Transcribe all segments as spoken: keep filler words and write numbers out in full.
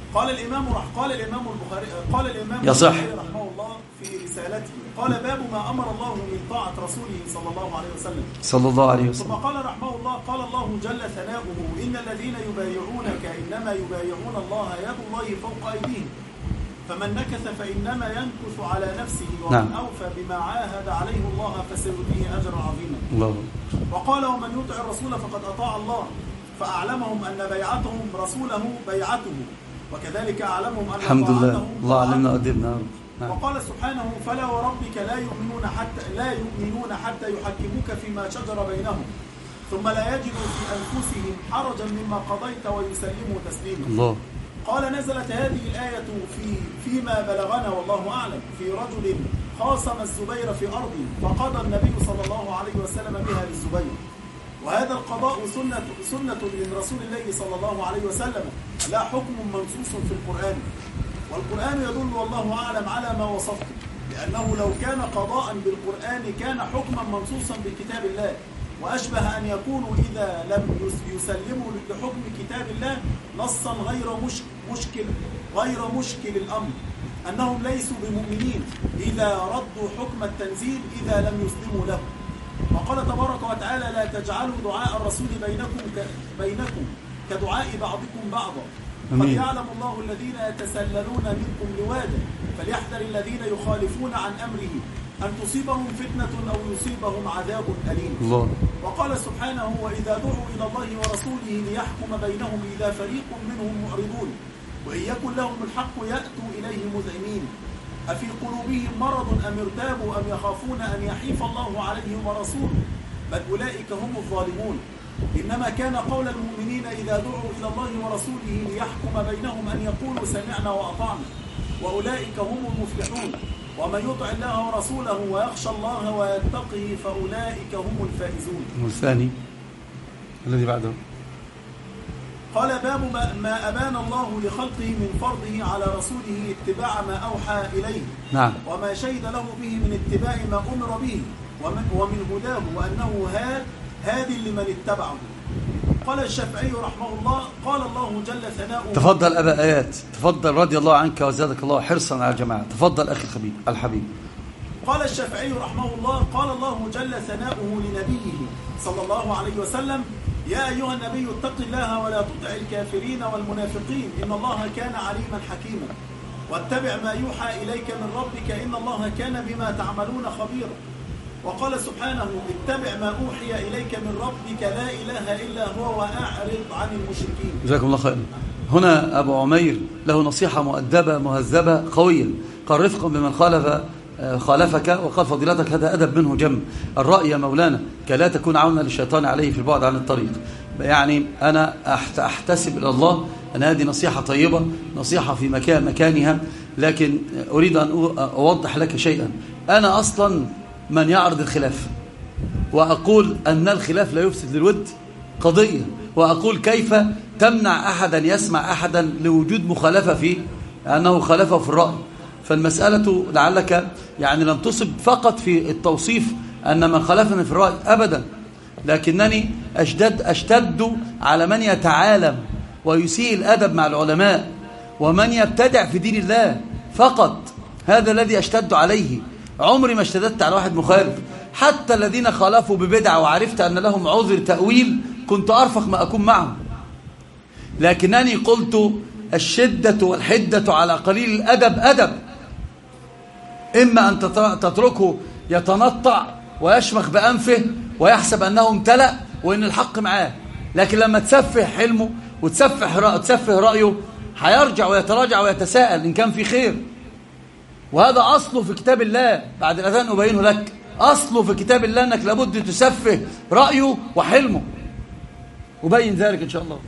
قال الإمام قال الإمام البخاري قال الإمام يصح البخاري رحمه الله في رسالته قال باب ما أمر الله من طاعة رسوله صلى الله عليه وسلم صلى الله عليه وسلم. ثم قال رحمه الله قال الله جل ثناؤه إن الذين يبايعونك إنما يبايعون الله يد الله فوق أيديهم فمن نكث فإنما ينكث على نفسه ومن نعم. أوفى بما عاهد عليه الله فسيؤتيه أجرا عظيما. الله. وقال ومن يطع الرسول فقد أطاع الله فأعلمهم أن بيعتهم رسوله بيعته وكذلك أعلمهم أن الحمد لله الله علمنا قدرنا. نعم. وقال سبحانه فلا وربك لا يؤمنون حتى لا يؤمنون حتى يحكموك فيما شجر بينهم ثم لا يجدوا في أنفسهم حرجا مما قضيت ويسلموا تسليما. الله. قال نزلت هذه الآية في فيما بلغنا والله أعلم في رجل خاصم الزبير في أرض فقضى النبي صلى الله عليه وسلم بها للزبير وهذا القضاء سنة, سنة من رسول الله صلى الله عليه وسلم لا حكم منصوص في القرآن والقرآن يدل والله أعلم على ما وصفته لأنه لو كان قضاء بالقرآن كان حكما منصوصا بكتاب الله وأشبه أن يكونوا إذا لم يسلموا لحكم كتاب الله نصا غير مشكل غير مشكل الأمر أنهم ليسوا بمؤمنين إذا ردوا حكم التنزيل إذا لم يسلموا له. وقال تبارك وتعالى لا تجعلوا دعاء الرسول بينكم بينكم كدعاء بعضكم بعضا قد يعلم الله الذين يتسللون منكم لوادا فليحذر الذين يخالفون عن أمره أن تصيبهم فتنة أو يصيبهم عذاب أليم. الله. وقال سبحانه وإذا دعوا إلى الله ورسوله ليحكم بينهم إذا فريق منهم معرضون وإن يكن لهم الحق يأتوا إليه مذعنين أفي قلوبهم مرض أم ارتابوا أم يخافون أن يحيف الله عليهم ورسوله بل أولئك هم الظالمون إنما كان قول المؤمنين إذا دعوا إلى الله ورسوله ليحكم بينهم أن يقولوا سمعنا وأطعنا وأولئك هم المفلحون ومن يطع الله ورسوله ويخشى الله ويتقه فأولئك هم الفائزون. والثاني الذي بعده قال باب ما أبان الله لخلقه من فرضه على رسوله اتباع ما أوحى إليه نعم. وما شهد له به من اتباع ما أمر به ومن, ومن هداه وأنه هاد هاد لمن اتبعه. قال الشافعي رحمه الله قال الله جل ثناؤه. تفضل أبا آيات تفضل رضي الله عنك وزادك الله حرصا على الجماعة. تفضل أخي الحبيب الحبيب. قال الشافعي رحمه الله قال الله جل ثناؤه لنبيه صلى الله عليه وسلم يا أيها النبي اتق الله ولا تطع الكافرين والمنافقين إن الله كان عليما حكيما واتبع ما يوحى إليك من ربك إن الله كان بما تعملون خبيرا. وقال سبحانه اتبع ما أوحي إليك من ربك لا إله إلا هو وأعرض عن المشركين. جزاكم الله خير. هنا أبو عمير له نصيحة مؤدبة مهذبة قوية قال رفقا بمن خالف خالفك وقال فضيلتك هذا أدب منه جم الرأي يا مولانا كلا تكون عونا للشيطان عليه في البعد عن الطريق. يعني أنا أحتسب إلى الله أن هذه نصيحة طيبة نصيحة في مكان مكانها لكن أريد أن أوضح لك شيئا. أنا أصلا من يعرض الخلاف وأقول أن الخلاف لا يفسد للود قضية وأقول كيف تمنع أحدا يسمع أحدا لوجود مخالفة فيه أنه خالفه في الرأي. فالمسألة لعلك يعني لم تصب فقط في التوصيف أن من خالفني في الرأي أبدا لكنني أشتد, أشتد على من يتعالم ويسيء الأدب مع العلماء ومن يبتدع في دين الله فقط هذا الذي أشتد عليه. عمري ما اشتددت على واحد مخالف حتى الذين خالفوا ببدعة وعرفت أن لهم عذر تأويل كنت أرفق ما أكون معهم لكنني قلت الشدة والحدة على قليل الأدب أدب إما أن تتركه يتنطع ويشمخ بأنفه ويحسب أنه امتلأ وإن الحق معاه لكن لما تسفه حلمه وتسفه تسفه رأيه هيرجع ويتراجع ويتساءل إن كان في خير. وهذا أصله في كتاب الله بعد الأذان أبينه لك أصله في كتاب الله أنك لابد تسفه رأيه وحلمه أبين ذلك إن شاء الله.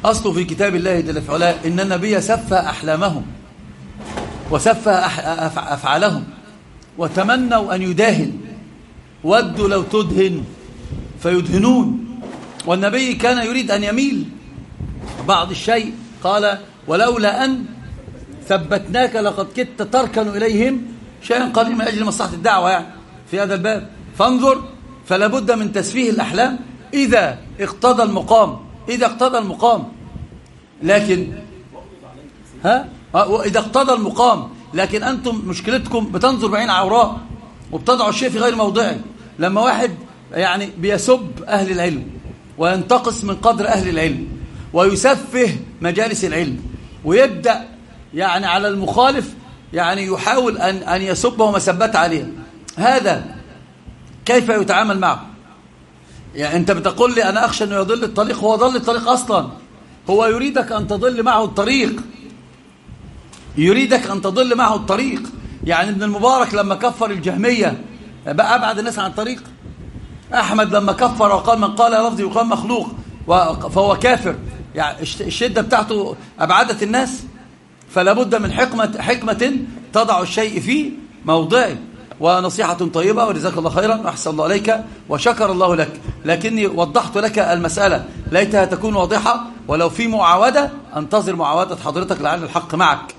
أصله في كتاب الله جل في علاه إن النبي سفه أحلامهم وسفه أفعالهم وتمنوا أن يداهن، ودوا لو تدهن فيدهنون. والنبي كان يريد أن يميل بعض الشيء، قال ولولا أن ثبتناك لقد كدت تركن إليهم شيئا قليلا، من أجل مصلحة الدعوة يعني في هذا الباب. فانظر، فلا بد من تسفيه الأحلام إذا اقتضى المقام، إذا اقتضى المقام لكن ها إذا اقتضى المقام. لكن أنتم مشكلتكم بتنظر بعين عوراء وبتضعوا الشيء في غير موضعه. لما واحد يعني بيسب أهل العلم وينتقص من قدر أهل العلم ويسفه مجالس العلم ويبدأ يعني على المخالف يعني يحاول أن أن يسبه مسبات عليه، هذا كيف يتعامل معه؟ يعني أنت بتقول لي أنا أخشى أنه يضل الطريق، هو ضل الطريق أصلا، هو يريدك أن تضل معه الطريق، يريدك أن تضل معه الطريق. يعني ابن المبارك لما كفر الجهمية بقى أبعد الناس عن الطريق. أحمد لما كفر وقال من قال لفظي وقال مخلوق فهو كافر، يعني الشدة بتاعته أبعدت الناس. فلا بد من حكمة, حكمة تضع الشيء في موضعه. ونصيحة طيبة وجزاك الله خيرا وأحسن الله عليك وشكر الله لك، لكني وضحت لك المسألة ليتها تكون واضحة. ولو في معاودة انتظر معاودة حضرتك لعل الحق معك.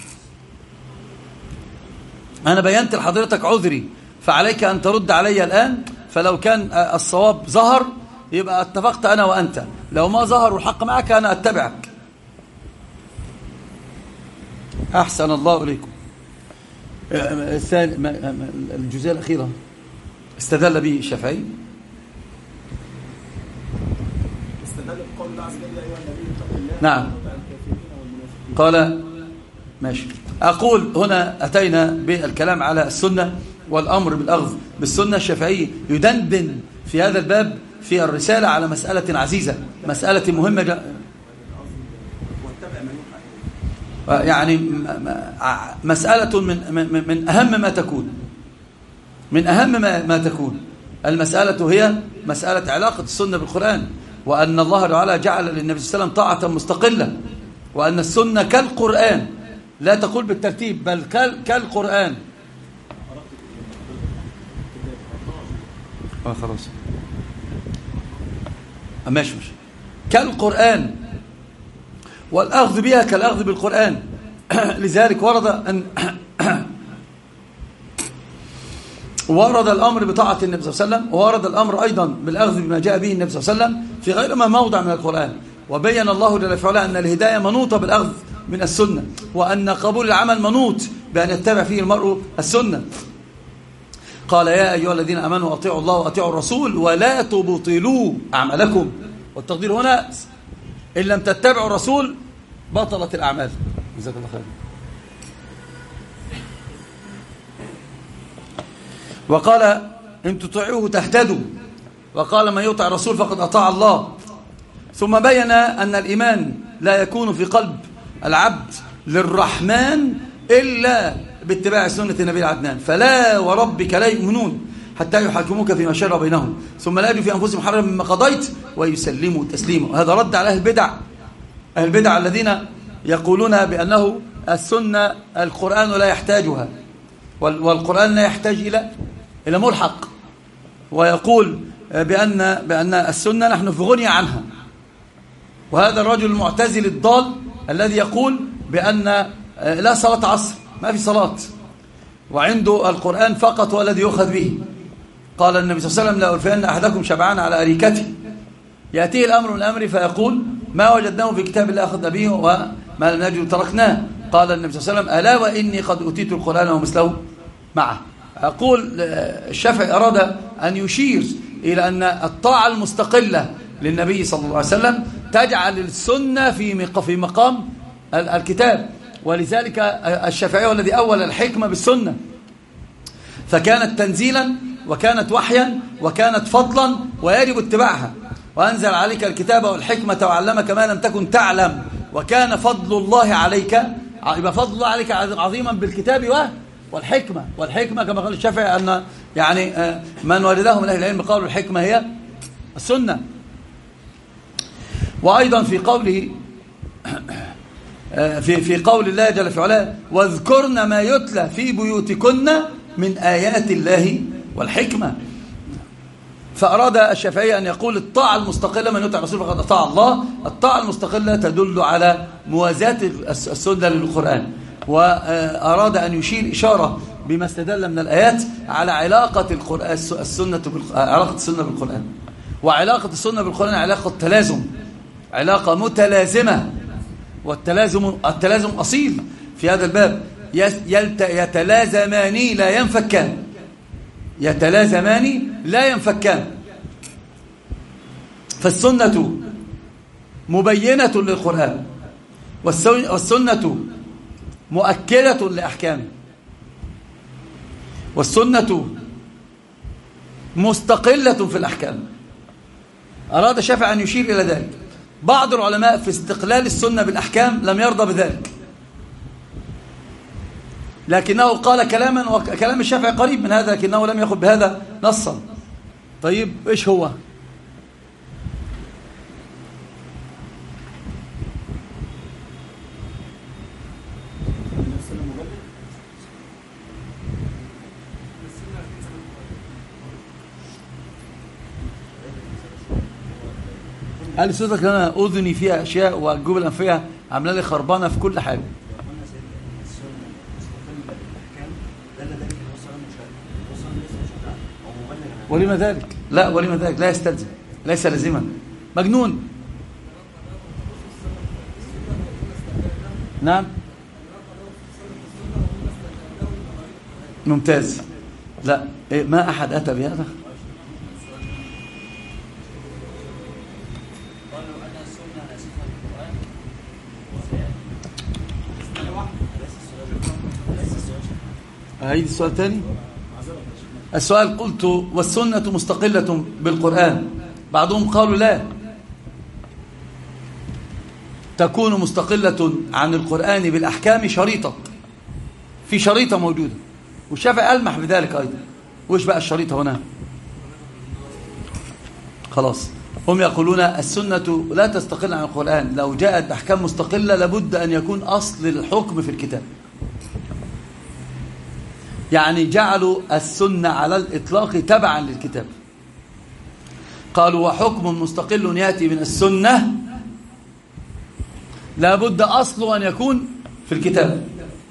أنا بينت لحضرتك عذري فعليك أن ترد علي الآن. فلو كان الصواب ظهر يبقى اتفقت أنا وأنت، لو ما ظهر والحق معك أنا أتبعك. أحسن الله إليكم. الجزئية الأخيرة استدل به الشافعي، استدل بقول الله عز وجل يا أيها النبي اتق الله. نعم قال ماشي. أقول هنا أتينا بالكلام على السنة والأمر بالأخذ بالسنة. الشافعي يدندن في هذا الباب في الرسالة على مسألة عزيزة، مسألة مهمة جدا، يعني مسألة من من أهم ما تكون من أهم ما, ما تكون المسألة هي مسألة علاقة السنة بالقرآن، وأن الله تعالى جعل للنبي صلى الله عليه وسلم طاعة مستقلة، وأن السنة كالقرآن، لا تقول بالترتيب بل كالقرآن. آه خلاص ماشي ماشي كالقرآن، والأخذ بها كالأخذ بالقرآن. لذلك ورد أن ورد الأمر بطاعة النبي صلى الله عليه وسلم، وورد الأمر أيضا بالأخذ بما جاء به النبي صلى الله عليه وسلم في غير ما موضع من القرآن. وبين الله جل في علاه أن الهداية منوطة بالأخذ من السنة، وأن قبول العمل منوط بأن يتبع فيه المرء السنة. قال يا أيها الذين آمنوا أطيعوا الله وأطيعوا الرسول ولا تبطلوا أعمالكم. والتقدير هنا إن لم تتبعوا الرسول بطلت الأعمال. جزاك الله خير. وقال إن تطيعوه تهتدوا، وقال من يطع الرسول فقد أطاع الله. ثم بين أن الإيمان لا يكون في قلب العبد للرحمن إلا باتباع سنة النبي العدنان. فلا وربك لا يؤمنون حتى يحاكموك فيما شرع بينهم ثم لا يجدوا في أنفسهم حرجا مما قضيت ويسلموا تسليما. وهذا رد على أهل البدع، أهل البدع الذين يقولون بأنه السنة القرآن لا يحتاجها، والقرآن لا يحتاج إلى إلى ملحق، ويقول بأن بأن السنة نحن في غنية عنها. وهذا الرجل المعتزل الضال الذي يقول بأن لا صلاة عصر، ما في صلاة، وعنده القرآن فقط هو الذي يؤخذ به. قال النبي صلى الله عليه وسلم لا ألفين أحدكم شبعان على أريكته، يأتيه الأمر من الأمر فيقول ما وجدناه في كتاب الله أخذنا به وما لم نجد تركناه. قال النبي صلى الله عليه وسلم ألا وإني قد أوتيت القرآن ومثله معه. أقول الشافعي أراد أن يشير إلى أن الطاعة المستقلة للنبي صلى الله عليه وسلم تجعل السنة في في مقام الكتاب. ولذلك الشافعي الذي أول الحكمة بالسنة، فكانت تنزيلا وكانت وحيا وكانت فضلا ويجب اتباعها. وأنزل عليك الكتاب والحكمة وعلمك ما لم تكن تعلم وكان فضل الله عليك، يبقى فضل الله عليك عظيما بالكتاب والحكمة. والحكمة كما قال الشافعي أن يعني من ولده من أهل العلم قالوا الحكمة هي السنة. وأيضا في قوله في في قول الله جل في علاه واذكرن ما يتلى في بيوتكن من آيات الله والحكمة. فأراد الشافعي أن يقول الطاعة المستقلة من يطع الرسول فقد أطاع الله. الطاعة المستقلة تدل على موازاة السنة للقرآن، وأراد أن يشير إشارة بما استدل من الآيات على علاقة القرآن السنة علاقة السنة بالقرآن. وعلاقة السنة بالقرآن علاقة تلازم، علاقة متلازمة، والتلازم التلازم أصيل في هذا الباب. يتلازمان لا ينفكان، يتلازمان لا ينفكان. فالسنة مبينة للقرآن، والسنة مؤكدة لأحكامه، والسنة مستقلة في الأحكام. أراد الشافعي أن يشير إلى ذلك. بعض العلماء في استقلال السنة بالأحكام لم يرضى بذلك، لكنه قال كلاما، وكلام الشافعي قريب من هذا، لكنه لم يأخذ بهذا نصا. طيب إيش هو؟ قال لي صوتك انا اذني فيها اشياء والجوب الانفيه عامله لي خربانه في كل حاجه. ولما ذلك؟ لا، ولما ذلك لا يستلزم، ليس لازما، مجنون. نعم ممتاز. لا ما احد اتى بهذا. هيدي السؤال تاني. السؤال قلت والسنة مستقلة بالقرآن، بعضهم قالوا لا، تكون مستقلة عن القرآن بالأحكام شريطة، في شريطة موجودة، والشافعي ألمح بذلك أيضا. وإيش بقى الشريطة هنا؟ خلاص، هم يقولون السنة لا تستقل عن القرآن، لو جاءت أحكام مستقلة لابد أن يكون أصل الحكم في الكتاب. يعني جعلوا السنة على الإطلاق تبعا للكتاب. قالوا وحكم مستقل يأتي من السنة لابد أصله أن يكون في الكتاب.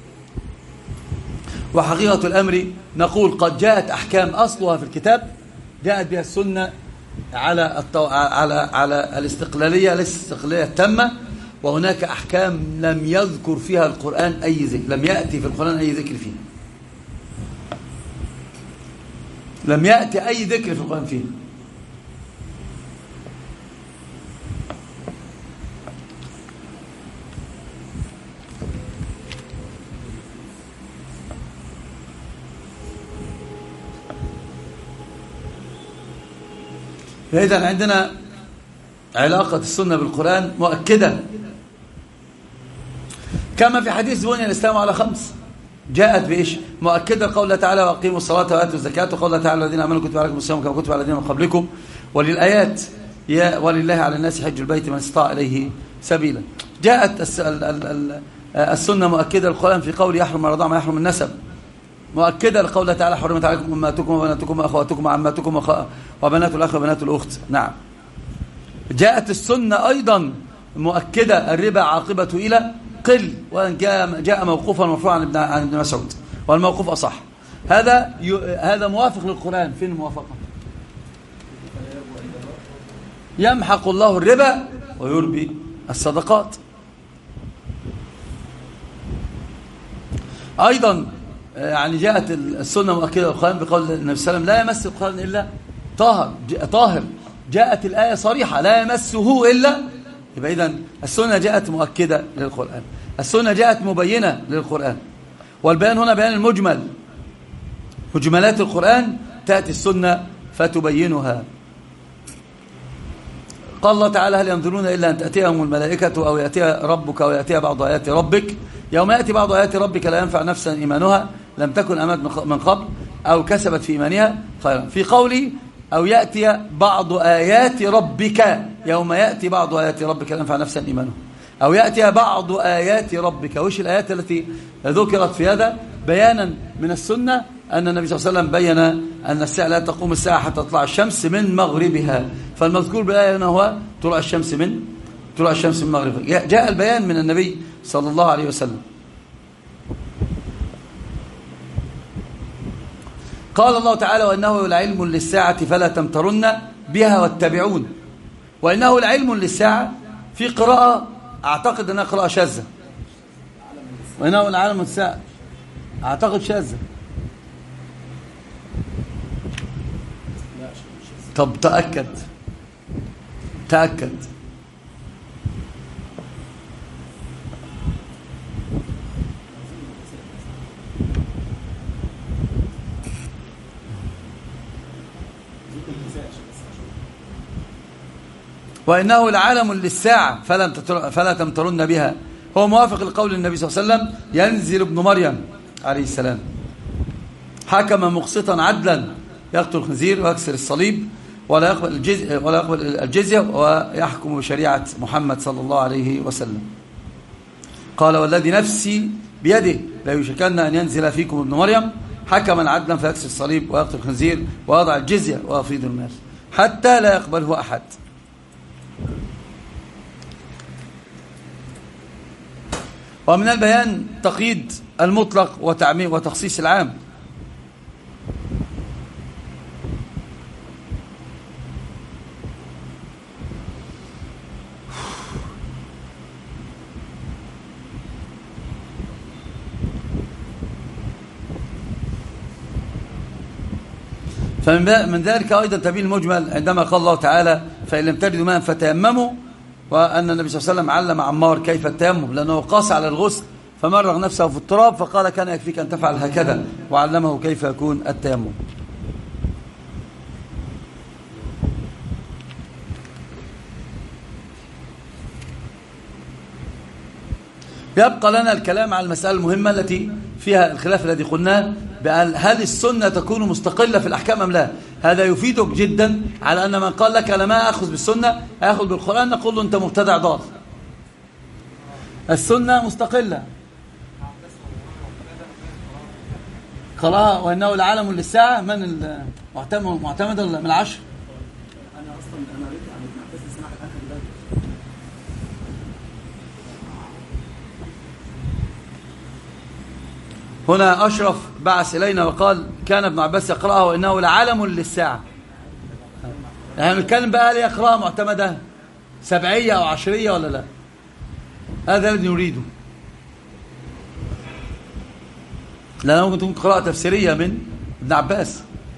وحقيقة الأمر نقول قد جاءت أحكام أصلها في الكتاب، جاءت بها السنة على التو... على على الاستقلالية، ليس الاستقلالية التامة، وهناك أحكام لم يذكر فيها القرآن أي ذكر، لم يأتي في القرآن أي ذكر فيها، لم يأتي أي ذكر في القرآن فيه. فإذا عندنا علاقة السنة بالقرآن مؤكدة، كما في حديث بني الإسلام على خمس، جاءت بإيش؟ مؤكدة قوله تعالى وأقيموا الصلاة وآتوا الزكاة، وقوله تعالى الذين آمنوا كتب عليكم الصيام كما كتب على الذين من قبلكم، وللآيات يا ولله على الناس حج البيت من استطاع إليه سبيلا. جاءت السنة مؤكدة للقرآن في قول يحرم من رضاع ما يحرم النسب، مؤكدة لقوله تعالى حرمت عليكم أمهاتكم وبناتكم وأخواتكم وعماتكم وبنات الأخ وبنات الأخت. نعم. جاءت السنة أيضا مؤكدة الربا عاقبة إلى قل، وأن جاء جاء موقوفا مرفوعا عن ابن عن ابن مسعود، والموقوف أصح. هذا هذا موافق للقرآن. فين الموافقة؟ يمحق الله الربا ويربي الصدقات. أيضا يعني جاءت السنة مؤكدة للقرآن بقول النبي صلى الله عليه وسلم لا يمس القرآن إلا طاهر طاهر. جاءت الآية صريحة لا يمسه إلا، يبقى إذن السنة جاءت مؤكدة للقرآن، السنة جاءت مبينة للقرآن. والبيان هنا بيان المجمل، مجملات القرآن تأتي السنة فتبينها. قال الله تعالى هل ينظرون إلا أن تأتيهم الملائكة أو يأتي ربك أو يأتي بعض آيات ربك، يوم يأتي بعض آيات ربك لا ينفع نفسا إيمانها لم تكن آمنت من قبل أو كسبت في إيمانها خيرا. في قولي أو يأتي بعض آيات ربك يوم يأتي بعض آيات ربك لا ينفع نفسا إيمانه، أو يأتي بعض آيات ربك. وش الآيات التي ذكرت في هذا؟ بيانا من السنة أن النبي صلى الله عليه وسلم بيّن أن الساعة لا تقوم الساعة حتى تطلع الشمس من مغربها، فالمذكور بالآية هنا هو طلوع الشمس من طلوع الشمس من مغربها. جاء البيان من النبي صلى الله عليه وسلم. قال الله تعالى: وإنه لعلم للساعة فلا تمترن بها واتبعون. وإنه لعلم للساعة في قراءة أعتقد أنها قراءة شاذة، وإنه لعلم للساعة أعتقد شاذة. طب تأكد تأكد وإنه لعالم للساعة فلا تمترن بها. هو موافق لقول النبي صلى الله عليه وسلم: ينزل ابن مريم عليه السلام حكما مقسطا عدلا يقتل الخنزير ويكسر الصليب ولا يقبل الجزية, ولا يقبل الجزية ويحكم بشريعة محمد صلى الله عليه وسلم. قال: والذي نفسي بيده لا يشكن أن ينزل فيكم ابن مريم حكما عدلا فيكسر الصليب ويقتل الخنزير ويضع الجزية ويفيض المال حتى لا يقبله أحد. ومن البيان تقييد المطلق وتعميم وتخصيص العام. فمن ذلك أيضا تبين المجمل عندما قال الله تعالى: فإن لم تجدوا ماء فتيمموا، وأن النبي صلى الله عليه وسلم علم عمار كيف التيمم لأنه قاس على الغسل فمرغ نفسه في التراب فقال: كان يكفيك أن تفعل هكذا، وعلمه كيف يكون التيمم. يبقى لنا الكلام على المسألة المهمة التي فيها الخلاف الذي قلناه بأن هل السنة تكون مستقلة في الأحكام أم لا. هذا يفيدك جدا على أن من قال لك أنا ما أخذ بالسنة أخذ بالقرآن نقول له أنت مبتدع ضال. السنة مستقلة. قراءة وإنه لعالم للساعة من المعتمد من العشر. أنا أصلا أنا ريت عن ابن عباس اسمع الآخر ده. هنا أشرف بعث إلينا وقال: كان ابن عباس يقرأها وإنه لعالم للساعة. يعني نتكلم بقى هل هي قراءة معتمدة سبعية أو عشرية ولا لا؟ هذا الذي نريده، لأنه ممكن تكون قراءة تفسيرية من ابن عباس.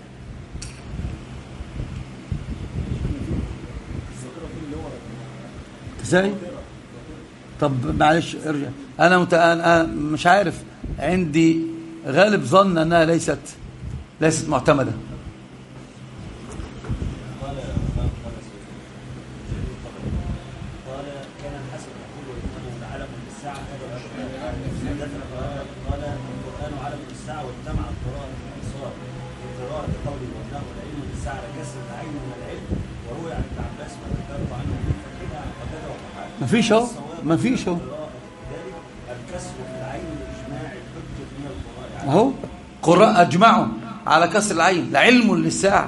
ازاي؟ طب معلش ارجع. أنا, مت... أنا مش عارف، عندي غالب ظن أنها ليست ليست معتمدة. ما فيش اهو ما فيش اهو اهو قراء اجمعوا على كسر العين. لعلم للساعه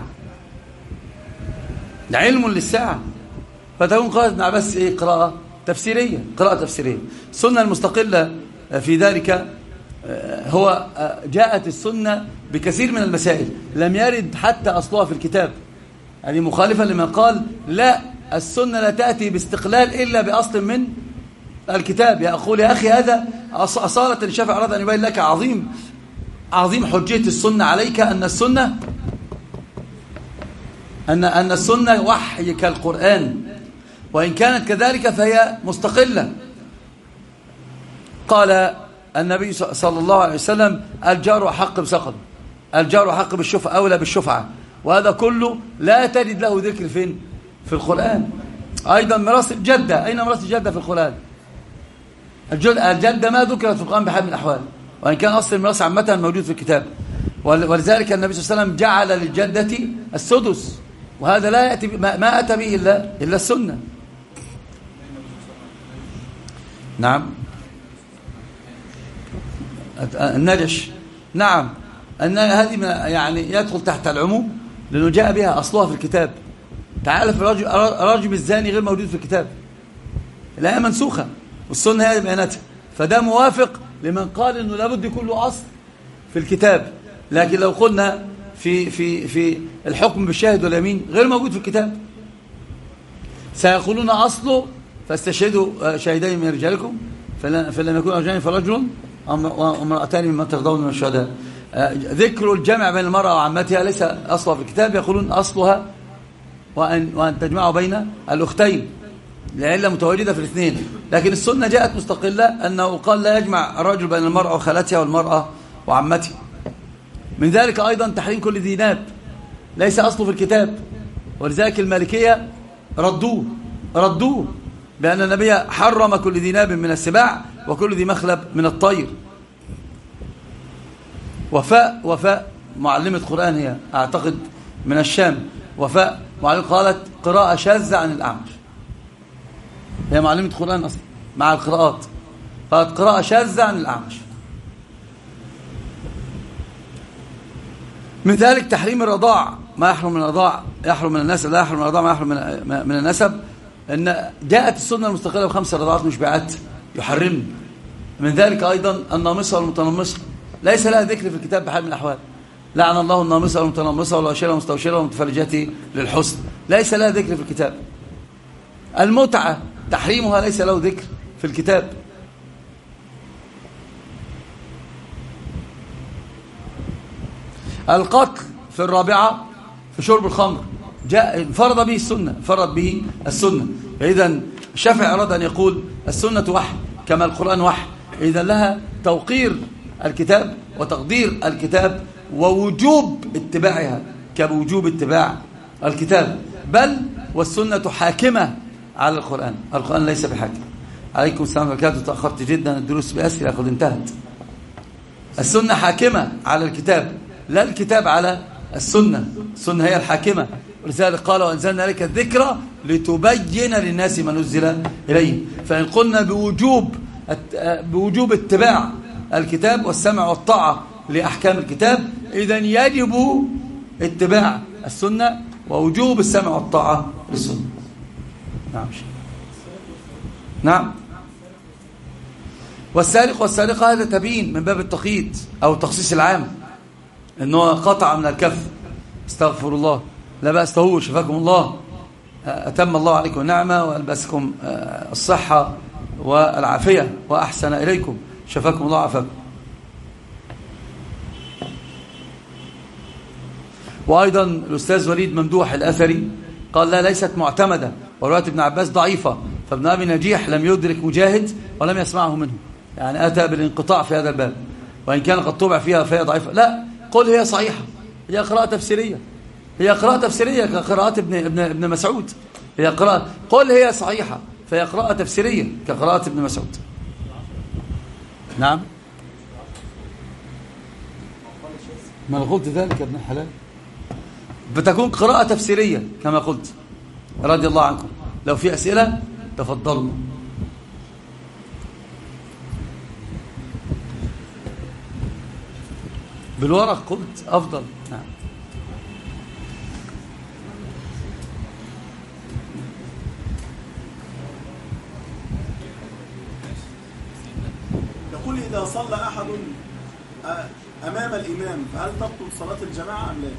لعلم للساعه فتكون قراءة ابن عباس ايه؟ قراءة تفسيرية قراءة تفسيرية. السنة المستقلة في ذلك هو جاءت السنة بكثير من المسائل لم يرد حتى أصلها في الكتاب، يعني مخالفا لما قال لا السنة لا تأتي باستقلال إلا بأصل من الكتاب. يا أقول يا أخي هذا أصالة الشافعي أراد أن يبين لك عظيم عظيم حجية السنة عليك أن السنة أن أن السنة وحي كالقرآن، وإن كانت كذلك فهي مستقلة. قال النبي صلى الله عليه وسلم: الجار حق بسقط، الجار حق بالشفعة أولى بالشفعة، وهذا كله لا تجد له ذكر فين؟ في القرآن. أيضا ميراث الجدة، أين ميراث الجدة في القرآن؟ الجدة ما ذكرت في القرآن بحال من الأحوال، وإن كان أصل الميراث عامة موجود في الكتاب. ولذلك النبي صلى الله عليه وسلم جعل للجدة السدس وهذا لا يأتي ما, ما أتى به إلا, إلا السنة. نعم. النجش نعم أن هذه يعني يدخل تحت العموم لأنه جاء بها أصلها في الكتاب. تعالى في الرجل, الرجل الزاني غير موجود في الكتاب، الآية منسوخة والسنة هي بياناتها، فده موافق لمن قال إنه لابد يكون له أصل في الكتاب. لكن لو قلنا في في في الحكم بالشاهد واليمين غير موجود في الكتاب، سيقولون أصله فاستشهدوا شاهدين من رجالكم فلم يكون رجلين فرجل وامرأتان ممن ترضون من الشهداء. ذكر الجمع بين المرأة وعمتها ليس أصلها في الكتاب، يقولون أصلها وأن, وأن تجمعوا بين الأختين لعلة متواجدة في الاثنين. لكن السنة جاءت مستقلة أنه قال لا يجمع الرجل بين المرأة وخالتها والمرأة وعمتها. من ذلك أيضا تحريم كل ذي ناب ليس أصله في الكتاب، ولذلك المالكية ردوه ردوه بأن النبي حرم كل ذي ناب من السباع وكل ذي مخلب من الطير. وفاء وفاء معلمة قرآن هي أعتقد من الشام، وفاء معلمة قالت قراءة شاذة عن الأعمش، هي معلمة قرآن أصلا مع القراءات، قالت قراءة شاذة عن الأعمش. من ذلك تحريم الرضاع، ما يحرم من الرضاع يحرم من النسب، لا يحرم من الرضاع ما يحرم من, من النسب. ان جاءت السنة المستقلة بخمس رضاعات مشبعات يحرم. من ذلك أيضا النامصة والمتنمصة ليس لها ذكر في الكتاب بحال من الأحوال. لعن الله النامصة والمتنمصة والواشرة والمستوشرة والمتفرجات للحسن، ليس لها ذكر في الكتاب. المتعة تحريمها ليس له ذكر في الكتاب. القتل في الرابعة في شرب الخمر جاء فرض به السنة فرض به السنة. إذن الشافعي أراد أن يقول السنة وحي كما القرآن وحي، إذن لها توقير الكتاب وتقدير الكتاب ووجوب اتباعها كوجوب اتباع الكتاب، بل والسنة حاكمة على القرآن. القرآن ليس بحاكم. عليكم السلام وبركاته. تأخرت جدا، الدروس بأسئلة قد انتهت. السنة حاكمة على الكتاب لا الكتاب على السنة، السنة هي الحاكمة. ولذلك قال وأنزلنا لك الذكرى لتبين للناس ما نزل إليه. فإن قلنا بوجوب بوجوب اتباع الكتاب والسمع والطاعة لأحكام الكتاب، إذن يجب اتباع السنة ووجوب السمع والطاعة للسنة. نعم نعم. والسارق والسارقة هذا تبيين من باب التقييد أو التخصيص العام، إنه قطع من الكف. استغفر الله، لا بأس طهور، شفاكم الله، أتم الله عليكم النعمة وألبسكم الصحة والعافية وأحسن إليكم، شفاكم الله عافاكم. وأيضا الأستاذ وليد ممدوح الأثري قال لا ليست معتمدة، ورواية ابن عباس ضعيفة، فابن أبي نجيح لم يدرك مجاهد ولم يسمعه منه، يعني أتى بالانقطاع في هذا الباب، وإن كان قد طبع فيها فهي ضعيفة. لا، قل هي صحيحة، هي قراءة تفسيرية، هي قراءة تفسيرية كقراءة ابن ابن ابن مسعود، هي قراءة. قل هي صحيحة فهي قراءة تفسيرية كقراءة ابن مسعود. نعم، ما قلت ذلك يا ابن الحلال، بتكون قراءة تفسيرية كما قلت رضي الله عنكم. لو في أسئلة تفضلوا. بالورق قلت أفضل. نعم. يقول إذا صلى أحد أمام الإمام فهل تبطل صلاة الجماعة أم لا؟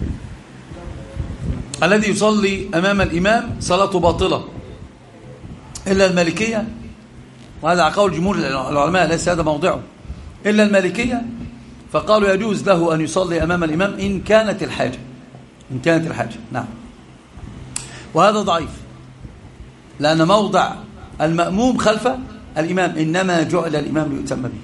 الذي يصلي أمام الإمام صلاته باطلة إلا المالكية، وهذا قول جمهور العلماء ليس هذا موضعه، إلا المالكية فقالوا يجوز له أن يصلي أمام الإمام إن كانت الحاجة، إن كانت الحاجة. نعم. وهذا ضعيف، لأن موضع المأموم خلف الإمام، إنما جعل الإمام ليؤتم به.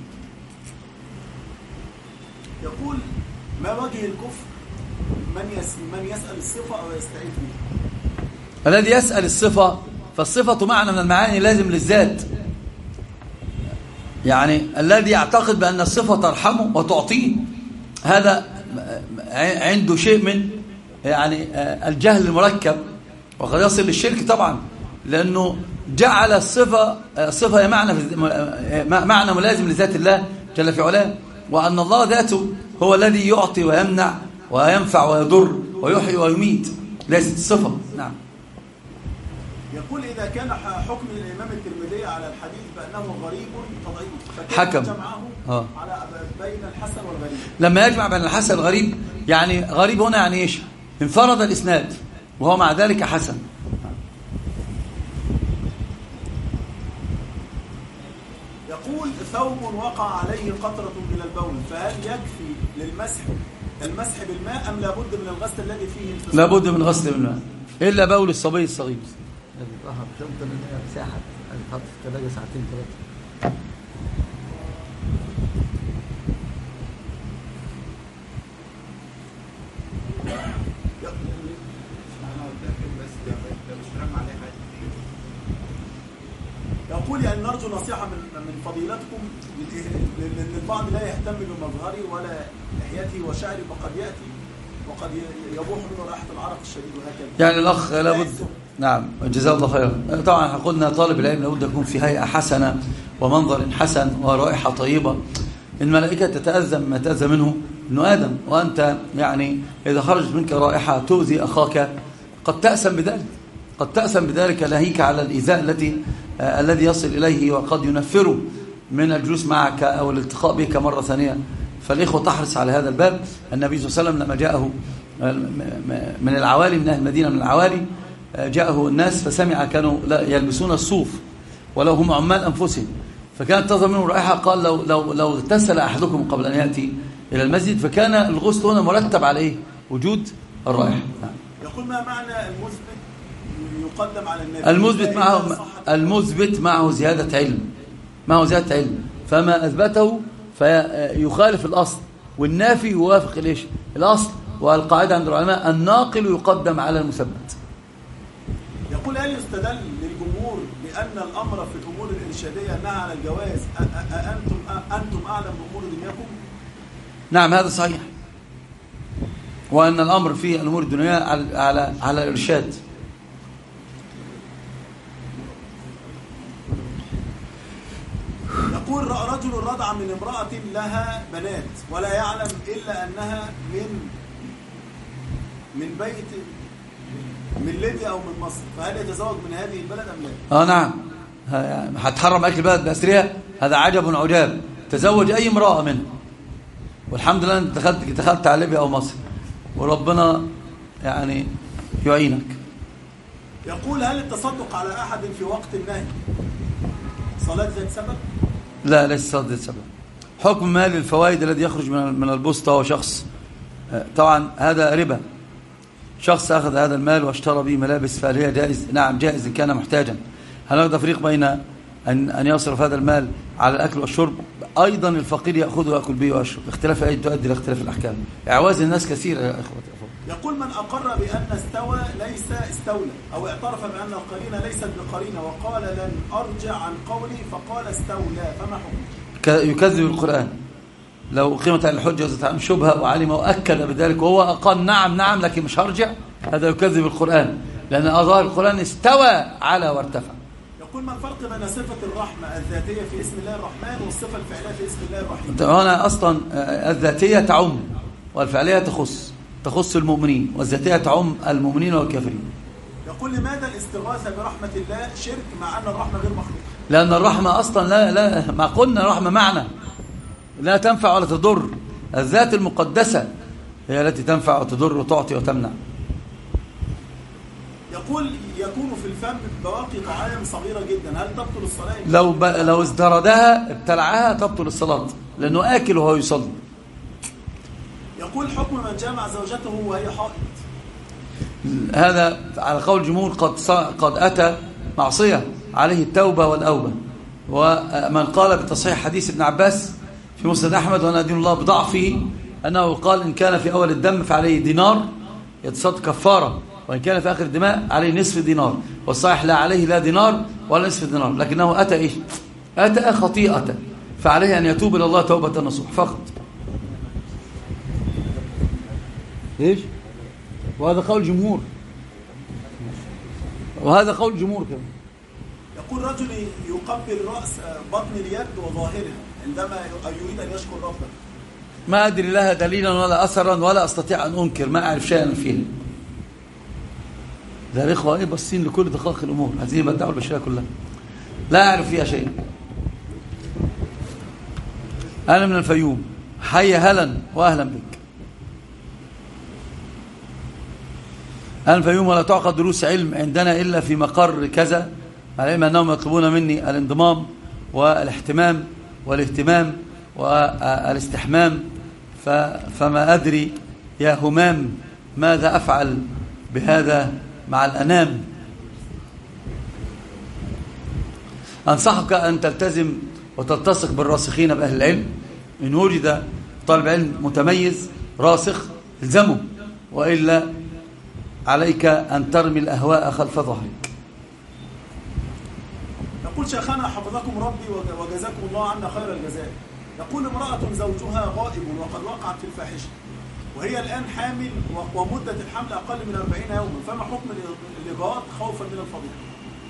يقول ما وجه الكفر من من يسأل الصفة أو يستعيد بها؟ الذي يسأل الصفة، فالصفة معنى من المعاني لازم للذات، يعني الذي يعتقد بأن الصفة ترحمه وتعطيه، هذا عنده شيء من يعني الجهل المركب، وقد يصل للشرك طبعا، لأنه جعل الصفة الصفة هي معنى معنى ملازم لذات الله جل في علاه، وأن الله ذاته هو الذي يعطي ويمنع وينفع ويضر ويحيي ويميت، ليست الصفة. نعم. يقول إذا كان حكم الإمام الترمذي على الحديث بأنه غريب تضعيف، حكم جمعه آه. على بين الحسن والغريب. لما يجمع بين الحسن والغريب، يعني غريب هنا يعني إيش؟ انفرد الإسناد وهو مع ذلك حسن. يقول ثوب وقع عليه قطرة من البول، فهل يكفي للمسح المسح بالماء أم لابد من الغسل الذي فيه انفصال؟ لابد من غسل بالماء، إلا بول الصبي الصغير. مساحة تحط في الثلاجة ساعتين ثلاثة. يقول يعني نرجو نصيحة من من فضيلتكم، لأن البعض لا يهتم بمظهري ولا لحيتي وشعري، وقد يأتي وقد يبوح منه رائحة العرق الشديد وهكذا. يعني الأخ لابد. نعم جزاه الله خيرا. طبعا قلنا طالب العلم لابد يكون في هيئة حسنة ومنظر حسن ورائحة طيبة. الملائكة تتأذى ما تأذى منه ابن آدم، وأنت يعني إذا خرجت منك رائحة تؤذي أخاك قد تأسم بذلك، قد تأسم بذلك، ناهيك على الإيذاء التي آه الذي يصل إليه وقد ينفره من الجلوس معك أو الالتقاء بك مرة ثانية. فالإخوة تحرص على هذا الباب. النبي صلى الله عليه وسلم لما جاءه من العوالي، من أهل المدينة من العوالي، جاءه الناس فسمع كانوا يلبسون الصوف ولو هم عمال أنفسهم، فكانت تظهر منه رائحة. قال لو لو لو اغتسل أحدكم قبل أن يأتي إلى المسجد، فكان الغسل هنا مرتب عليه وجود الرائحة. يقول ما معنى المثبت يقدم على النبي؟ المثبت معه المثبت معه زيادة علم، معه زيادة علم، فما أثبته فيخالف الأصل، والنافي يوافق ليش الأصل. والقاعدة عند العلماء الناقل يقدم على المثبت. يقول هل يستدل للجمهور بأن الأمر في الأمور الإرشادية أنها على الجواز أنتم أنتم أعلم بأمور دنياكم؟ نعم هذا صحيح، وأن الأمر في الأمور الدنيا على على على الإرشاد. يقول رجل رضع من امرأة لها بنات ولا يعلم إلا أنها من من بيت من ليبيا أو من مصر، فهل يتزوج من هذه البلد أم لا؟ آه نعم، هتحرم أكل البلد بأسرها؟ هذا عجب عجاب. تزوج أي امرأة منه، والحمد لله أنت دخلت دخلت على ليبيا أو مصر، وربنا يعني يعينك. يقول هل التصدق على أحد في وقت النهي صلاة ذات سبب؟ لا، ليس صلاة ذات سبب. حكم مال الفوائد الذي يخرج من من البسطة وشخص، طبعا هذا ربا. شخص أخذ هذا المال واشترى به ملابس، فهل هي جائز؟ نعم جائز إن كان محتاجا. هل هذا تفريق بين أن أن يصرف هذا المال على الأكل والشرب؟ أيضا الفقير يأخذه ويأكل به ويشرب، اختلاف أي تؤدي لاختلاف الأحكام. إعواز الناس كثير يا إخوتي. يقول من أقر بأن استوى ليس استولى، أو اعترف بأن القرينة ليست بقرينة وقال لن أرجع عن قولي فقال استولى، فما حكمه؟ يكذب القرآن. لو قيمت على الحجة عن شبهة وعلم وأكد بذلك وهو قال نعم نعم لكن مش هرجع، هذا يكذب القرآن، لأن أظهر القرآن استوى على وارتفع. يقول ما الفرق بين صفة الرحمة الذاتية في اسم الله الرحمن والصفة الفعلية في اسم الله الرحيم؟ هنا أصلا الذاتية تعم والفعلية تخص تخص المؤمنين، والذاتية تعم المؤمنين والكافرين. يقول لماذا الاستغاثة برحمة الله شرك مع أن الرحمة غير مخلوق؟ لأن الرحمة أصلا لا لا ما قلنا الرحمة معنى لا تنفع ولا تضر، الذات المقدسة هي التي تنفع وتضر وتعطي وتمنع. يقول يكون في الفم بواقي طعام صغيرة جدا، هل تبطل الصلاة؟ لو ب... لو ازدردها ابتلعها تبطل الصلاة، لأنه آكل وهو يصلي. يقول حكم من جامع زوجته وهي حائض؟ هذا على قول الجمهور قد ص... قد أتى معصية، عليه التوبة والأوبة. ومن قال بتصحيح حديث ابن عباس في مسند أحمد وأنا أدين الله بضعفه أنه قال إن كان في أول الدم فعليه دينار يتصدق كفارة، وإن كان في آخر الدماء عليه نصف دينار. والصحيح لا عليه لا دينار ولا نصف دينار، لكنه أتى إيش؟ أتى خطيئة، فعليه أن يتوب إلى الله توبة نصوح فقط. إيش؟ وهذا قول جمهور، وهذا قول جمهور كمان. يقول رجل يقبل رأس بطن اليد وظاهرها عندما يريد أن يشكر ربه. ما أدري لها دليلا ولا أثرا ولا أستطيع أن أنكر، ما أعرف شيئا فيها. ده الإخوة إيه باصين لكل دقائق الأمور، عايزين يبدعوا البشرية كلها، لا أعرف فيها شيء. أنا من الفيوم، حي هلا وأهلا بك. أنا الفيوم ولا تعقد دروس علم عندنا إلا في مقر كذا، على علم أنهم يطلبون مني الانضمام والاهتمام والاهتمام والاستحمام، فما أدري يا همام ماذا أفعل بهذا مع الأنام. أنصحك أن تلتزم وتلتصق بالراسخين بأهل العلم. إن وجد طالب علم متميز راسخ الزمه، وإلا عليك أن ترمي الأهواء خلف ظهرك. يقول شيخنا حفظكم ربي وجزاكم الله عنا خير الجزاء، يقول امرأة زوجها غائب وقد وقعت في الفاحشة وهي الآن حامل ومدة الحمل أقل من أربعين يوما، فما حكم الإجهاض خوفا من الفضيحة؟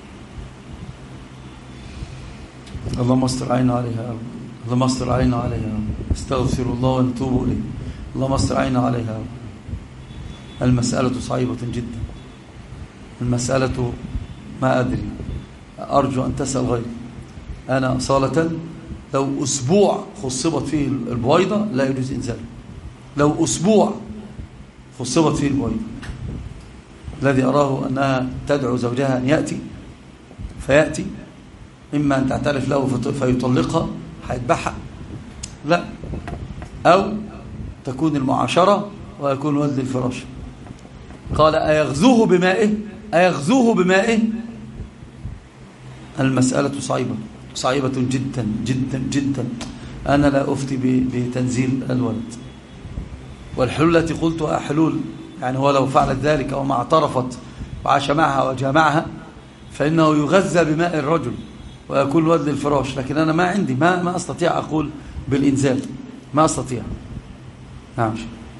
اللهم استر علينا عليها، اللهم استر علينا عليها، استغفر الله ونتوب إليه، اللهم استر علينا عليها. المسألة صعيبة جدا، المسألة ما أدري، أرجو أن تسأل غيري. أنا أصالة لو أسبوع خصبت فيه البويضة لا يجوز إنزاله، لو أسبوع خصبت فيه البويضة. الذي أراه أنها تدعو زوجها أن يأتي فيأتي، إما أن تعترف له فيطلقها هيذبحها، لا، أو تكون المعاشرة ويكون ولد الفراش. قال أيغزوه بمائه، أيغزوه بمائه. المسألة صعيبة صعيبة جدا جدا جدا. أنا لا أفتي بتنزيل الولد، والحلول التي قلتها حلول يعني هو لو فعلت ذلك أو ما اعترفت وعاش معها وجامعها فإنه يغذى بماء الرجل ويكون ولد الفراش. لكن أنا ما عندي، ما ما أستطيع أقول بالإنزال، ما أستطيع. نعم،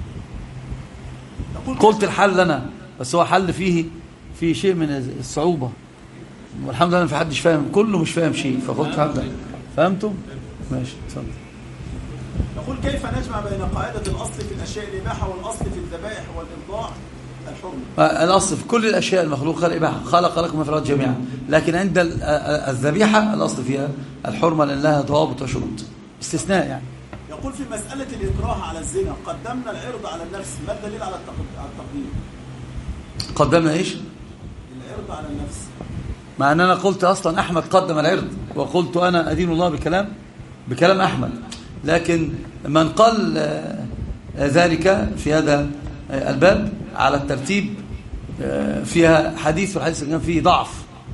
قلت الحل لنا، بس هو حل فيه في شيء من الصعوبة، والحمد لله ما في حدش فاهم، كله مش فاهم شيء، فقلت هبدأ. فهمتم؟ ماشي، اتفضل. نقول كيف نجمع بين قاعدة الأصل في الأشياء الإباحة والأصل في الذبائح والإبضاع الحرمة؟ الأصل في كل الأشياء المخلوقة الإباحة، خلق لكم من الأرض جميعا، لكن عند الذبيحة الأصل فيها الحرمة لأن لها ضوابط وشروط، استثناء يعني. يقول في مسألة الإكراه على الزنا قدمنا العرض على النفس، ما الدليل على التقديم؟ قدمنا إيش؟ العرض على النفس، مع أن أنا قلت أصلا أحمد قدم العرض، وقلت أنا أدين الله بكلام بكلام أحمد، لكن من قال ذلك في هذا الباب على الترتيب فيها حديث، والحديث كان فيه ضعف.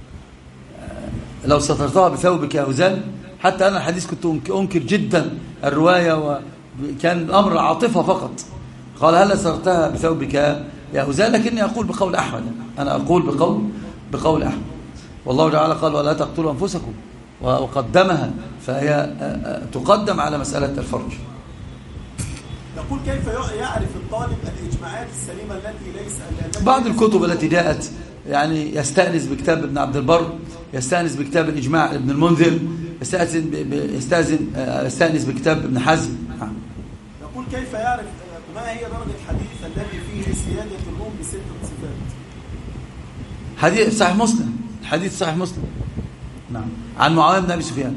لو سترتها بثوبك يا هزال، حتى أنا الحديث كنت أنكر جدا الرواية، وكان الأمر عاطفة فقط. قال هل سترتها بثوبك يا هزال، لكني أقول بقول أحمد، أنا أقول بقول بقول أحمد. والله تعالى قال ولا تقتلوا أنفسكم، وقدمها، فهي تقدم على مسألة الفرج. يقول كيف يعرف الطالب الإجماعات السليمة التي ليس؟ بعض الكتب التي جاءت يعني يستأنس بكتاب ابن عبد البر، يستأنس بكتاب الإجماع ابن المنذر، يستأذن يستأذن يستأنس بكتاب ابن حزم. يقول كيف يعرف ما هي درجة الحديث الذي فيه سيادة الروم بست صفات؟ حديث صحيح مسلم، الحديث صحيح مسلم، نعم، عن معاوية بن أبي سفيان.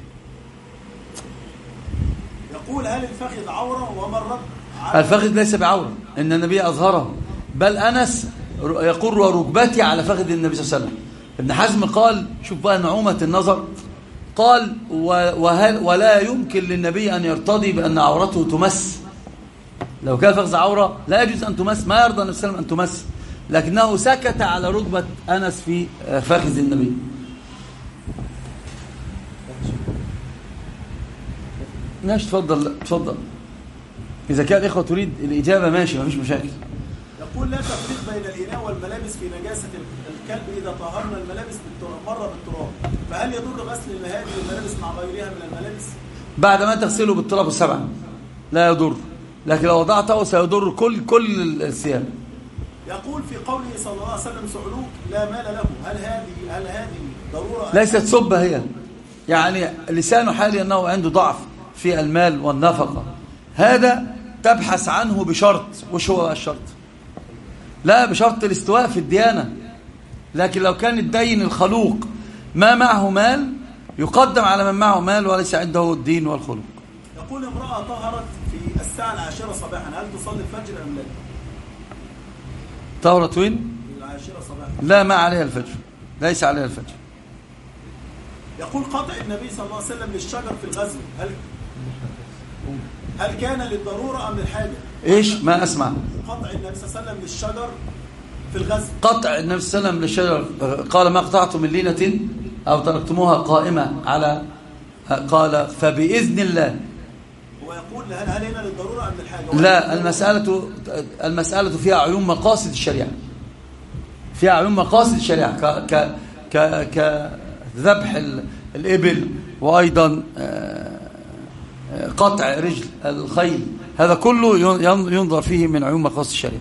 يقول هل الفخذ عورة؟ وما الرد؟ الفخذ ليس بعورة، إن النبي أظهره، بل أنس يقر ركبتي على فخذ النبي صلى الله عليه وسلم. ابن حزم قال، شوف بقى نعومة النظر، قال وهل ولا يمكن للنبي أن يرتضي بأن عورته تمس. لو كان الفخذ عورة لا يجوز أن تمس، ما يرضى النبي صلى الله عليه وسلم أن تمس، لكنه سكت على ركبة أنس في فخذ النبي. ماشي، تفضل تفضل. إذا كان الإخوة تريد الإجابة ماشي، ما فيش مشاكل. يقول لا تفريق بين الإناء والملابس في نجاسة الكلب إذا طهرنا الملابس مرة بالتراب، فهل يضر غسل هذه الملابس مع غيرها من الملابس؟ بعد ما تغسله بالتراب السبعة لا يضر، لكن لو وضعته سيضر كل كل الثياب. يقول في قوله صلى الله عليه وسلم سعلوك لا مال له، هل هذه هل هذه ضرورة؟ ليست سبة هي، يعني لسانه حالي أنه عنده ضعف في المال والنفقة، هذا تبحث عنه بشرط. وش هو الشرط؟ لا بشرط الاستواء في الديانة. لكن لو كان الدين الخلوق ما معه مال يقدم على من معه مال وليس عنده الدين والخلق. يقول امرأة طهرت في الساعة العاشرة صباحا، هل تصلي الفجر أم لا؟ طهرت وين؟ العاشرة صباحا. لا، ما عليها الفجر، ليس عليها الفجر. يقول قطع النبي صلى الله عليه وسلم للشجر في الغزو، هل هل كان للضرورة أم للحاجة؟ إيش؟ ما أسمع. قطع النبي صلى الله عليه وسلم للشجر في الغزو. قطع النبي صلى الله عليه وسلم للشجر، قال ما قطعتم من لينة أو تركتموها قائمة على، قال فبإذن الله. هو يقول هل هل هنا للضرورة أم للحاجة؟ لا، المسألة المسألة فيها عيون مقاصد الشريعة، فيها عيون مقاصد الشريعة ك ك ك كذبح الإبل، وأيضا قطع رجل الخيل، هذا كله ينظر فيه من عيون مقاصد الشريعة.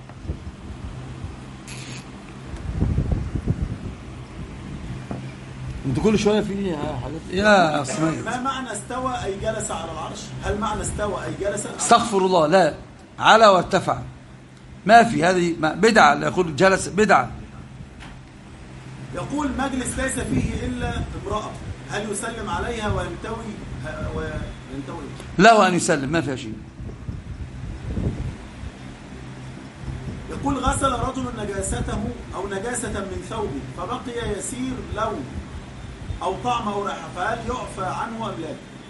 انت كل شويه في حاجات يا اسماء. ما معنى استوى اي جلس على العرش؟ هل معنى استوى اي جلس؟ استغفر الله، لا، على وارتفع، ما في، هذه بدعه. اللي يقول جلس بدعه. يقول مجلس ليس فيه الا امراه، هل يسلم عليها وينتوي وينتوي؟ له ان يسلم، ما فيها شيء. يقول غسل رجل نجاسته او نجاسه من ثوبه فبقي يسير لون أو طعم أو ريحة، فهل يعفى عنه أم لا؟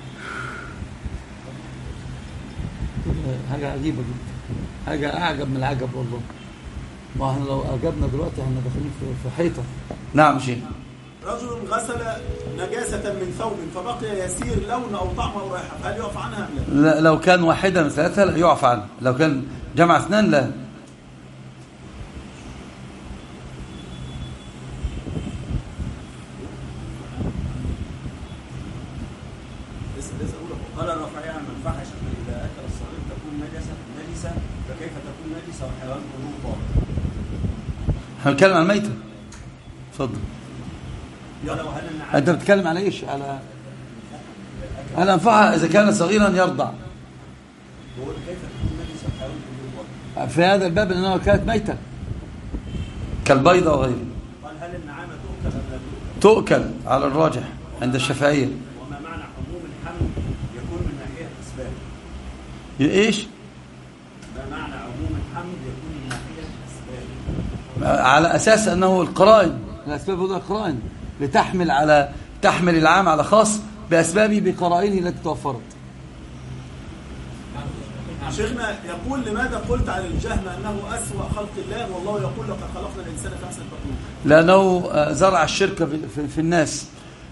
حاجة عجيبة جدا، حاجة أعجب من العجب والله. ما احنا لو أعجبنا دلوقتي احنا داخلين في حيطة. نعم شيخ. رجل غسل نجاسة من ثوب فبقي يسير لون أو طعم أو ريحة، فهل يعفى عنها أم لا؟ لا، لو كان واحدة من ثلاثة لا يعفى عنه، لو كان جمع اثنان لا. قال الرفاعي عن من فحش إذا أكل الصغير تكون نجسة نجسة فكيف تكون نجسة وحيوان قلوب طاهر؟ احنا بنتكلم عن الميتة. اتفضل. انت بتتكلم على ايش؟ على على انفعها اذا كان صغيرا يرضع. بقول كيف تكون نجسة وحيوان قلوب طاهر؟ في هذا الباب لانها كانت ميتة كالبيضة وغيره. قال هل النعامة تؤكل أم لا تؤكل؟ تؤكل على الراجح عند الشافعية. ايش؟ ما معنى عموم الحمد يكون من ناحية الاسباب؟ على اساس انه القرائن، الاسباب هو القرائن لتحمل على تحمل العام على خاص باسبابه بقرائنه التي توفرت. شيخنا يقول لماذا قلت على الجهم انه اسوأ خلق الله والله يقول لقد خلقنا الانسان في احسن تقويم؟ لانه زرع الشرك في, في الناس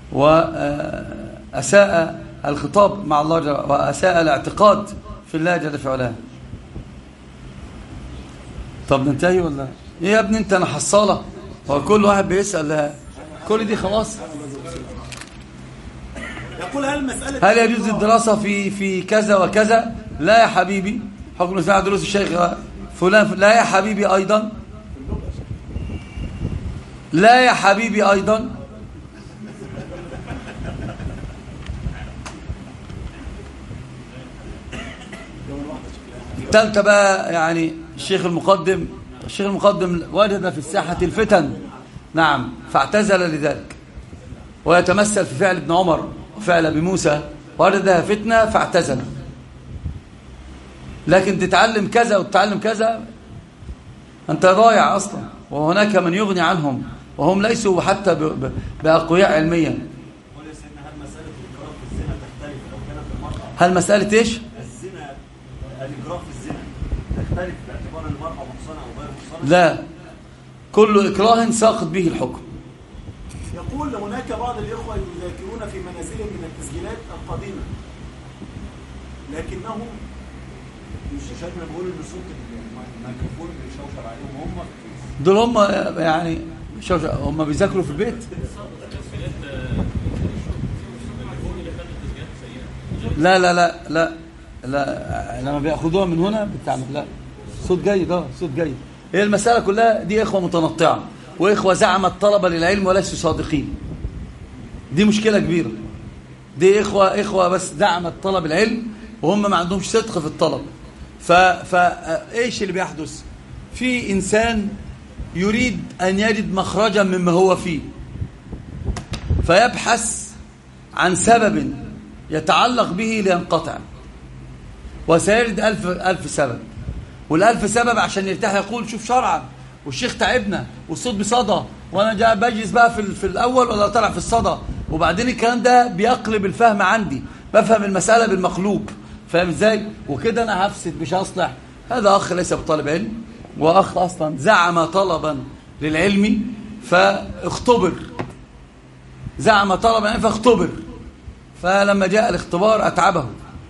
واساء الخطاب مع الله جل واساء الاعتقاد في الله جل في علاه. طب ننتهي ولا ايه يا ابني؟ انت انا حصاله وكل واحد بيسال كل دي خلاص. يقول هل مساله هل يجوز الدراسه في في كذا وكذا؟ لا يا حبيبي، حكم اسمع دروس الشيخ فلان. لا يا حبيبي ايضا، لا يا حبيبي ايضا. الثالثة بقى يعني الشيخ المقدم الشيخ المقدم وجد في الساحة الفتن، نعم، فاعتزل لذلك، ويتمثل في فعل ابن عمر وفعل ابي موسى، وجدها فتنة فاعتزل. لكن تتعلم كذا وتتعلم كذا أنت ضايع أصلا، وهناك من يغني عنهم وهم ليسوا حتى بأقوياء علميا. هل مسألة إيش؟ الزنا الإجراء في الزنا تختلف باعتبار المرأة محصنة أو غير محصنة؟ لا، كل إكراه ساقط به الحكم. يقول هناك بعض الإخوة يذاكرون في منازلهم من التسجيلات القديمة لكنهم مش شايفنا بقول إن صوت الميكروفون بيشوشر عليهم هم دول هم يعني شوشر، هم بيذاكروا في البيت. لا لا لا لا لا لما بياخدوها من هنا بتعمل لا صوت جيد، اه صوت جيد. هي المسألة كلها دي إخوة متنطعة، وإخوة زعمت طلبة للعلم وليسوا صادقين. دي مشكلة كبيرة. دي إخوة إخوة بس زعمت طلب العلم وهم ما عندهمش صدق في الطلب. فإيش اللي بيحدث؟ في إنسان يريد أن يجد مخرجا مما هو فيه، فيبحث عن سبب يتعلق به لينقطع، وسيرد ألف, ألف سبب، والألف سبب عشان يرتاح يقول شوف شرعا والشيخ تعبنا والصوت بصدى وانا جاي بجلس بقى في, في الاول ولا طلع في الصدى. وبعدين الكلام ده بيقلب الفهم عندي، بفهم المسألة بالمقلوب، فاهم ازاي؟ وكده انا هفسد مش هصلح. هذا اخ ليس بطالب علم، واخ اصلا زعم طلبا للعلم فاختبر، زعم طلبا للعلم فاختبر، فلما جاء الاختبار اتعبه.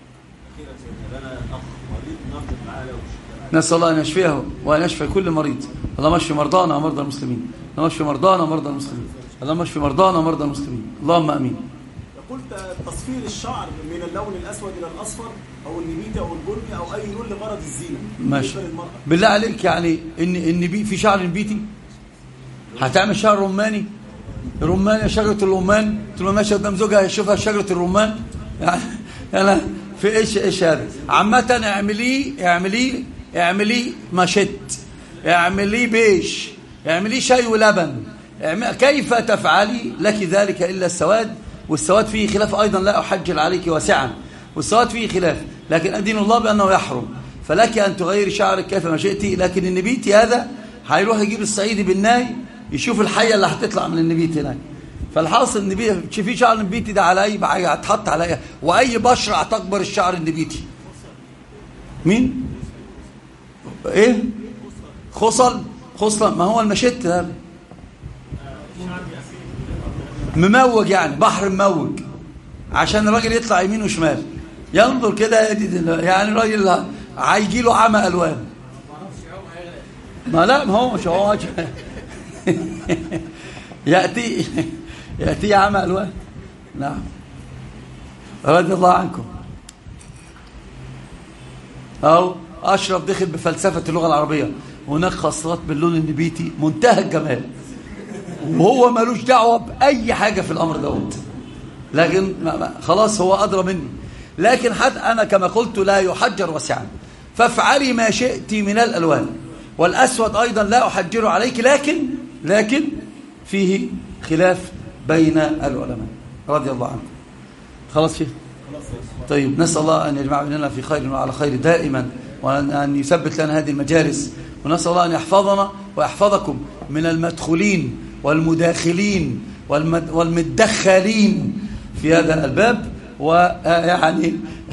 نسأل الله أن يشفيه وأن يشفي كل مريض. اللهم اشف مرضانا ومرضى المسلمين، اللهم اشف مرضانا ومرضى المسلمين، اللهم اشف مرضانا ومرضى المسلمين، اللهم امين. قلت تصفير الشعر من اللون الاسود الى الاصفر او النبيتي او البني او اي لون لغرض الزينه. ماشي. بالله عليك يعني ان النبي في شعر نبيتي هتعمل شعر رماني؟ رمان شجره الرمان تقول ماشي قدام زوجها يشوفها شجره الرمان يعني انا في ايش ايش هذا؟ عامه اعمليه اعمليه اعمليه مشت، اعمليه بيش، اعمليه شاي ولبن، كيف تفعلي لك ذلك إلا السواد؟ والسواد فيه خلاف أيضا، لا أحجل عليك واسعا، والسواد فيه خلاف، لكن أدين الله بأنه يحرم، فلك أن تغير شعرك كيف ما شئتي. لكن النبيتي هذا هيروح يجيب الصعيدي بالناي يشوف الحية اللي هتطلع من النبيتي هناك. فالحاصل النبيتي تشوفي شعر النبيتي ده على أي حاجة هتحط على أي، وأي بشرة هتكبر الشعر النبيتي. مين؟ إيه؟ خصل خصل ما هو المشت هذا مموج، يعني بحر مموج عشان الراجل يطلع يمين وشمال ينظر كده، يعني الراجل هيجي له عمى الوان. ما لا ما هو مش هو ياتي ياتي عمى الوان. نعم رضي الله عنكم. او اشرف دخل بفلسفه اللغه العربيه، هناك خاصات باللون النبيتي منتهى الجمال، وهو ملوش دعوه باي حاجه في الامر دوت، لكن خلاص هو ادرى مني. لكن حتى انا كما قلت لا يحجر واسعا، فافعلي ما شئت من الالوان، والاسود ايضا لا احجره عليك، لكن لكن فيه خلاف بين العلماء رضي الله عنهم. خلاص فيه. طيب نسال الله ان يجمع بيننا في خير وعلى خير دائما، وأن يثبت لنا هذه المجالس، ونسأل الله أن يحفظنا ويحفظكم من المدخلين والمداخلين والمدخلين في هذا الباب، ويعني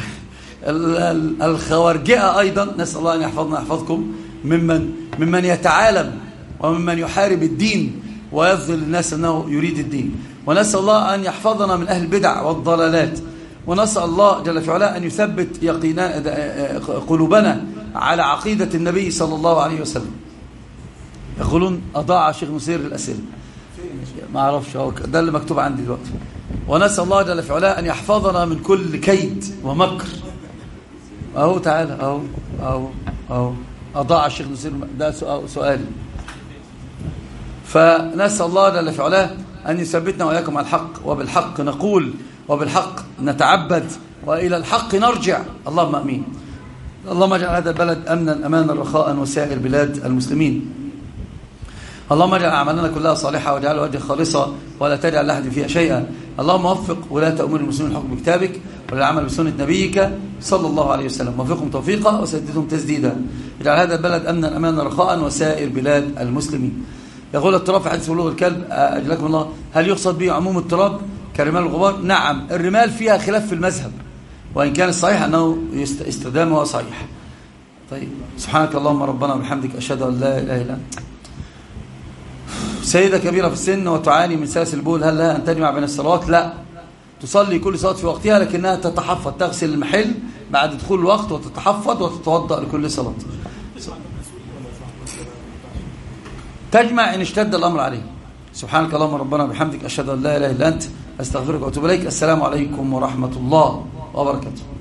الخوارجئة أيضا نسأل الله أن يحفظنا ويحفظكم ممن ممن يتعالم وممن يحارب الدين ويظهر للناس أنه يريد الدين، ونسأل الله أن يحفظنا من أهل البدع والضلالات، ونسأل الله جل في علاه أن يثبت يقينا قلوبنا على عقيدة النبي صلى الله عليه وسلم. يقولون أضاع شيخ نصير الأسئلة، ما أعرفش ده اللي مكتوب عندي دلوقتي. ونسأل الله جل في علاه أن يحفظنا من كل كيد ومكر. أهو تعالى أهو أهو أهو أضاع الشيخ نصير، ده سؤالي. فنسأل الله جل في علاه أن يثبتنا وإياكم على الحق، وبالحق نقول وبالحق نتعبد وإلى الحق نرجع، اللهم أمين. اللهم اجعل هذا البلد أمنا أمانا رخاء وسائر بلاد المسلمين. اللهم اجعل أعمالنا كلها صالحة واجعلها وجه خالصة ولا تجعل لأحد فيها شيئا. اللهم وفق ولاة أمور المسلمين الحكم بكتابك وللعمل بسنة نبيك صلى الله عليه وسلم، وفقهم توفيقا وسددهم تسديدا. اجعل هذا البلد أمنا أمانا رخاء وسائر بلاد المسلمين. يقول اضطراب في حديث بلوغ الكلب أجلكم الله، هل يقصد به عموم اضطراب كرمال الغبار؟ نعم، الرمال فيها خلاف في المذهب، وإن كان الصحيح أنه استخدامه صحيح. طيب سبحانك اللهم ربنا وبحمدك أشهد أن لا إله إلا أنت. سيدة كبيرة في السن وتعاني من سلاسل البول، هل لها أن تجمع بين الصلوات؟ لا، تصلي كل صلاة في وقتها، لكنها تتحفظ، تغسل المحل بعد دخول الوقت وتتحفظ وتتوضأ لكل صلاة. تجمع إن اشتد الأمر عليه. سبحانك اللهم ربنا وبحمدك أشهد أن لا إله إلا أنت، أستغفرك وأتوب إليك. السلام عليكم ورحمة الله وبركاته.